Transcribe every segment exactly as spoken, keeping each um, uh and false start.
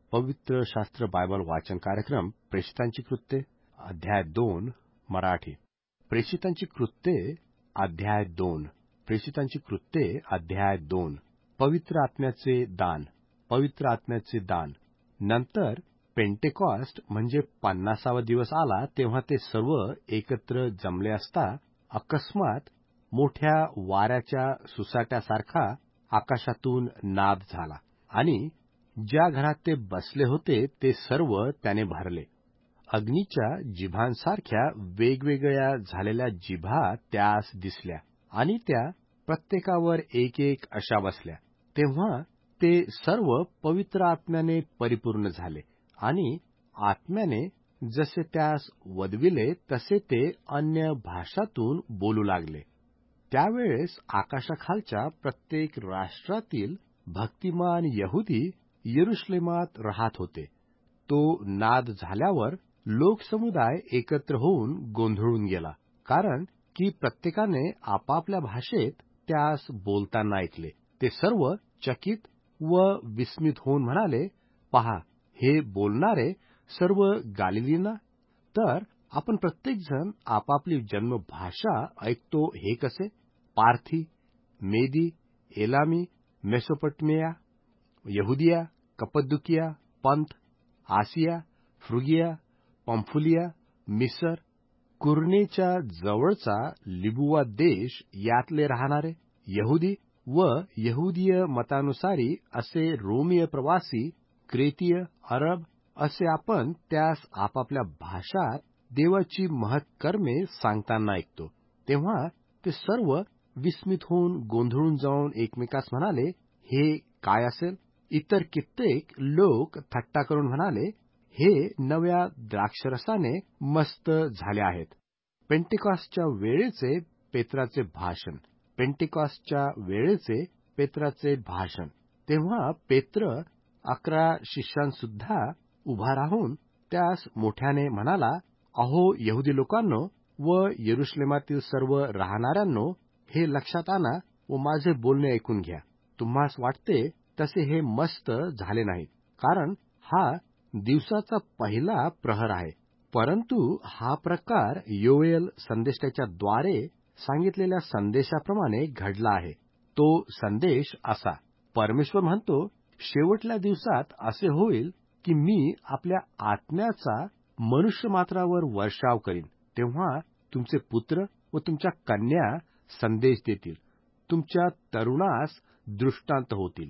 पवित्र शास्त्र बायबल वाचन कार्यक्रम प्रेषितांची कृत्ये अध्याय दोन मराठी. प्रेषितांची कृत्ये अध्याय दोन. प्रेषितांची कृत्ये अध्याय दोन. पवित्र आत्म्याचे दान. पवित्र आत्म्याचे दान. नंतर पेंटेकॉस्ट म्हणजे पन्नासावा दिवस आला तेव्हा ते सर्व एकत्र जमले असता अकस्मात मोठ्या वाऱ्याच्या सुसाट्यासारखा आकाशातून नाद झाला आणि ज्या घरात ते बसले होते ते सर्व त्याने भरले. अग्नीच्या जिभांसारख्या वेगवेगळ्या झालेल्या जिभा त्यास दिसल्या आणि त्या प्रत्येकावर एक एक अशा बसल्या. तेव्हा ते सर्व पवित्र आत्म्याने परिपूर्ण झाले आणि आत्म्याने जसे त्यास वदविले तसे ते अन्य भाषातून बोलू लागले. त्यावेळेस आकाशाखालच्या प्रत्येक राष्ट्रातील भक्तिमान यहुदी यरुशलेमात राहत होते. तो नाद झाल्यावर लोकसमुदाय एकत्र होऊन गोंधळून गेला, कारण की प्रत्येकाने आपापल्या भाषेत त्यास बोलताना ऐकले. ते सर्व चकित व विस्मित होऊन म्हणाले, पहा, हे बोलणारे सर्व गालिलीना? तर आपण प्रत्येकजण आपापली जन्मभाषा ऐकतो हे कसे? पार्थी, मेदी, एलामी, मेसोपोटेमिया, यहुदिया, कप्पदुकिया, पंथ, आसिया, फ्रुगिया, पंफुलिया, मिसर, कुरनेच्या जवळचा लिबुवा देश यातले राहणारे यहुदी व यहुदीय मतानुसारी असे रोमीय प्रवासी, क्रेतीय, अरब असे आपण त्यास आपापल्या भाषात देवाची महत्कर्मे सांगताना ऐकतो. तेव्हा ते सर्व विस्मित होऊन गोंधळून जाऊन एकमेकास म्हणाले, हे काय असेल? इतर कित्येक लोक थट्टा करून म्हणाले, हे नव्या द्राक्षरसाने मस्त झाले आहेत. पेंटेकॉस्टच्या वेळेचे पेत्राचे भाषण. पेंटेकॉस्टच्या वेळेचे पेत्राचे भाषण. तेव्हा पेत्र अकरा शिष्यांसुद्धा उभा राहून त्यास मोठ्याने म्हणाला, अहो यहुदी लोकांनो व यरुशलेमातील सर्व राहणाऱ्यांनो, हे लक्षात आणा व माझे बोलणे ऐकून घ्या. तुम्हास वाटते तसे हे मस्त झाले नाहीत, कारण हा दिवसाचा पहिला प्रहर आहे. परंतु हा प्रकार योएल संदेष्टाच्या द्वारे सांगितलेल्या संदेशाप्रमाणे घडला आहे. तो संदेश असा: परमेश्वर म्हणतो, शेवटल्या दिवसात असे होईल की मी आपल्या आत्म्याचा मनुष्यमात्रावर वर्षाव करीन. तेव्हा तुमचे पुत्र व तुमच्या कन्या संदेश देतील, तुमच्या तरुणास दृष्टांत होतील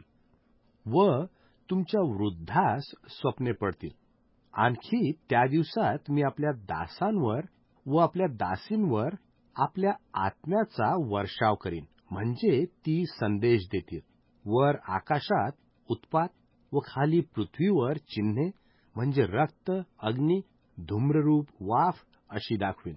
व तुमच्या वृद्धास स्वप्ने पडतील. आणखी त्या दिवसात मी आपल्या दासांवर व आपल्या दासींवर आपल्या आत्म्याचा वर्षाव करीन, म्हणजे ती संदेश देतील. वर आकाशात उत्पात व खाली पृथ्वीवर चिन्हे, म्हणजे रक्त, अग्नी, धूम्ररूप वाफ अशी दाखवीन.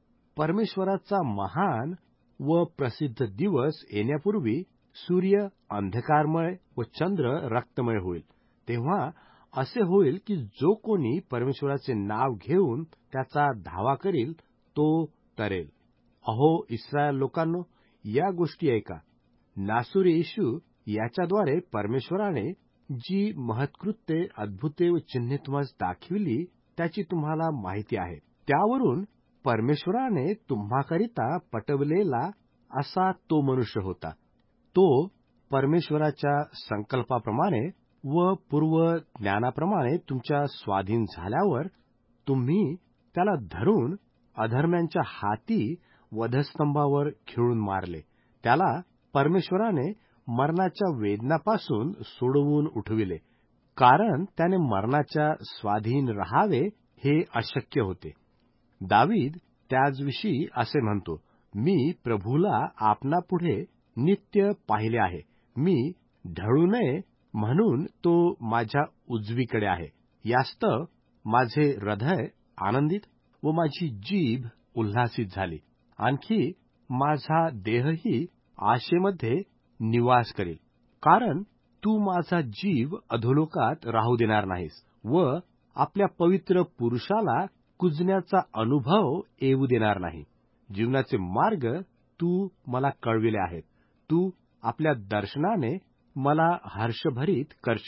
परमेश्वराचा महान व प्रसिद्ध दिवस येण्यापूर्वी सूर्य अंधकारमय व चंद्र रक्तमय होईल. तेव्हा असे होईल की जो कोणी परमेश्वराचे नाव घेऊन त्याचा धावा करील तो तरेल. अहो इस्रायल लोकांनो, या गोष्टी ऐका. नासुरी येशू याच्याद्वारे परमेश्वराने जी महत्कृत्ये, अद्भुते व चिन्हे तुम्हास दाखविली त्याची तुम्हाला माहिती आहे. त्यावरून परमेश्वराने तुम्हाकरिता पटवलेला असा तो मनुष्य होता. तो परमेश्वराच्या संकल्पाप्रमाणे व पूर्व ज्ञानाप्रमाणे तुमच्या स्वाधीन झाल्यावर तुम्ही त्याला धरून अधर्म्यांच्या हाती वधस्तंभावर खिळून मारले. त्याला परमेश्वराने मरणाच्या वेदनापासून सोडवून उठविले, कारण त्याने मरणाच्या स्वाधीन राहावे हे अशक्य होते. दावीद त्याचविषयी असे म्हणतो, मी प्रभूला आपणापुढे नित्य पाहिले आहे. मी ढळू नये म्हणून तो माझ्या उजवीकडे आहे. यास्तव माझे हृदय आनंदित व माझी जीभ उल्हासित झाली. आणखी माझा देहही आशेमध्ये निवास करेल, कारण तू माझा जीव अधोलोकात राहू देणार नाहीस व आपल्या पवित्र पुरुषाला कुजण्याचा अनुभव येऊ देणार नाही. जीवनाचे मार्ग तू मला कळविले आहेत. तू आपल्या दर्शनाने मला हर्षभरीत करशील.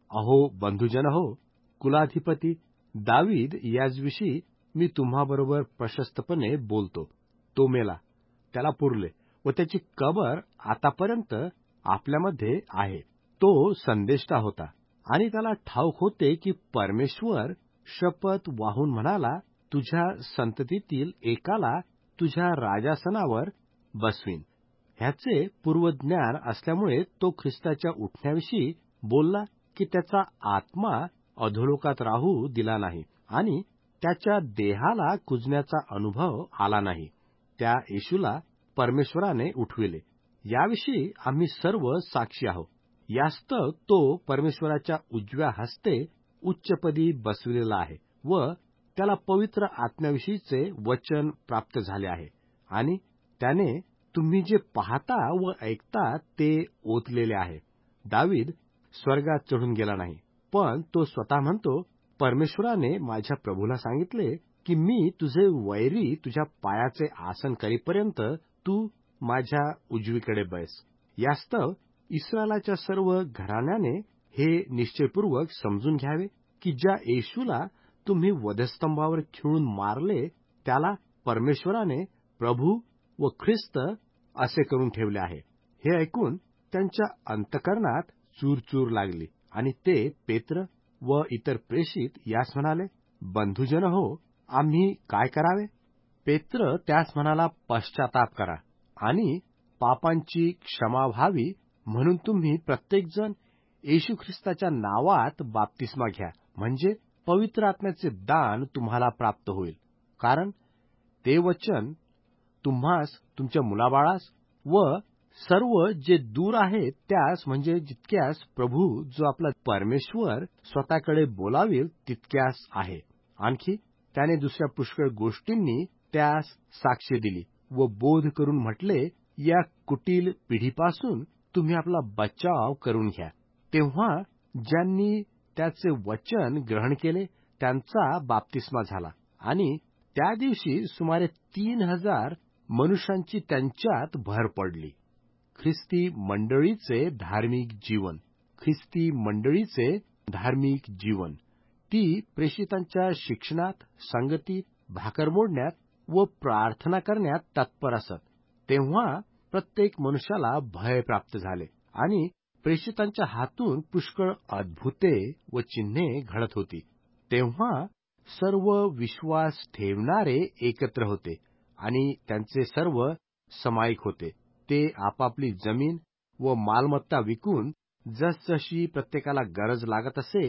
अहो बंधुजन हो, कुलाधिपती दावीद याचविषयी मी तुम्हाबरोबर प्रशस्तपणे बोलतो. तो मेला, त्याला पुरले व त्याची कबर आतापर्यंत आपल्यामध्ये आहे. तो संदेष्टा होता आणि त्याला ठाऊक होते की परमेश्वर शपथ वाहून म्हणाला, तुझ्या संततीतील एकाला तुझ्या राजासनावर बसवीन. ह्याचे पूर्वज्ञान असल्यामुळे तो ख्रिस्ताच्या उठण्याविषयी बोलला की त्याचा आत्मा अधोलोकात राहू दिला नाही आणि त्याच्या देहाला कुजण्याचा अनुभव आला नाही. त्या येशूला परमेश्वराने उठविले, याविषयी आम्ही सर्व साक्षी आहोत. यास्तव तो परमेश्वराच्या उजव्या हस्ते उच्चपदी बसविलेला आहे व त्याला पवित्र आत्म्याविषयीचे वचन प्राप्त झाले आहे आणि त्याने तुम्ही जे पाहता व ऐकता ते ओतलेले आहे. दावीद स्वर्गात चढून गेला नाही, पण तो स्वतः म्हणतो, परमेश्वराने माझ्या प्रभूला सांगितले की मी तुझे वैरी तुझ्या पायाचे आसन करीपर्यंत तू माझ्या उजवीकडे बैस. यास्तव इस्रायलाच्या सर्व घराण्याने हे निश्चयपूर्वक समजून घ्यावे की ज्या येशूला तुम्ही वधस्तंभावर खिळून मारले त्याला परमेश्वराने प्रभू व ख्रिस्त असे करून ठेवले आहे. हे ऐकून त्यांच्या अंतकरणात चूरचूर लागली आणि ते पेत्र व इतर प्रेषित यास म्हणाले, बंधुजन हो, आम्ही काय करावे? पेत्र त्यास म्हणाला, पश्चाताप करा आणि पापांची क्षमा व्हावी म्हणून तुम्ही प्रत्येकजण येशू ख्रिस्ताच्या नावात बाप्तिस्मा घ्या, म्हणजे पवित्र आत्म्याचे दान तुम्हाला प्राप्त होईल. कारण ते वचन तुम्हास, तुमच्या मुलाबाळास व सर्व जे दूर आहेत त्यास, म्हणजे जितक्यास प्रभू जो आपला परमेश्वर स्वतःकडे बोलावेल तितक्यास आहे. आणखी त्याने दुसऱ्या पुष्कळ गोष्टींनी त्यास साक्ष दिली व बोध करून म्हटले, या कुटील पिढीपासून तुम्ही आपला बचाव करून घ्या. तेव्हा ज्यांनी त्याचे वचन ग्रहण केले त्यांचा बाप्तिस्मा झाला आणि त्या दिवशी सुमारे तीन हजार मनुष्यांची त्यांच्यात भर पडली. ख्रिस्ती मंडळीचे धार्मिक जीवन. ख्रिस्ती मंडळीचे धार्मिक जीवन ती प्रेषितांच्या शिक्षणात, संगतीत, भाकर मोडण्यात व प्रार्थना करण्यात तत्पर असत. तेव्हा प्रत्येक मनुष्याला भय प्राप्त झाले आणि प्रेषितांच्या हातून पुष्कळ अद्भुते व चिन्हे घडत होती. तेव्हा सर्व विश्वास ठेवणारे एकत्र होते आणि त्यांचे सर्व समायिक होते. ते आपापली जमीन व मालमत्ता विकून जसजशी प्रत्येकाला गरज लागत असे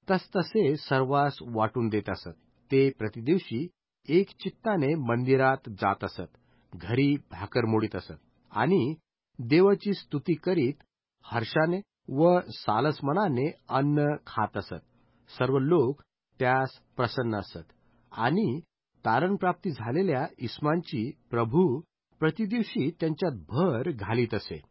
तसतसे सर्वांस वाटून देत असत. ते प्रतिदिवशी एक चित्ताने मंदिरात जात असत, घरी भाकर मोडीत असत आणि देवाची स्तुती करीत हर्षाने व सालस मनाने अन्न खात असत. सर्व लोक त्यास प्रसन्न असत आणि तारणप्राप्ती झालेल्या इस्मांची प्रभू प्रतिदिवशी त्यांच्यात भर घालीत असे.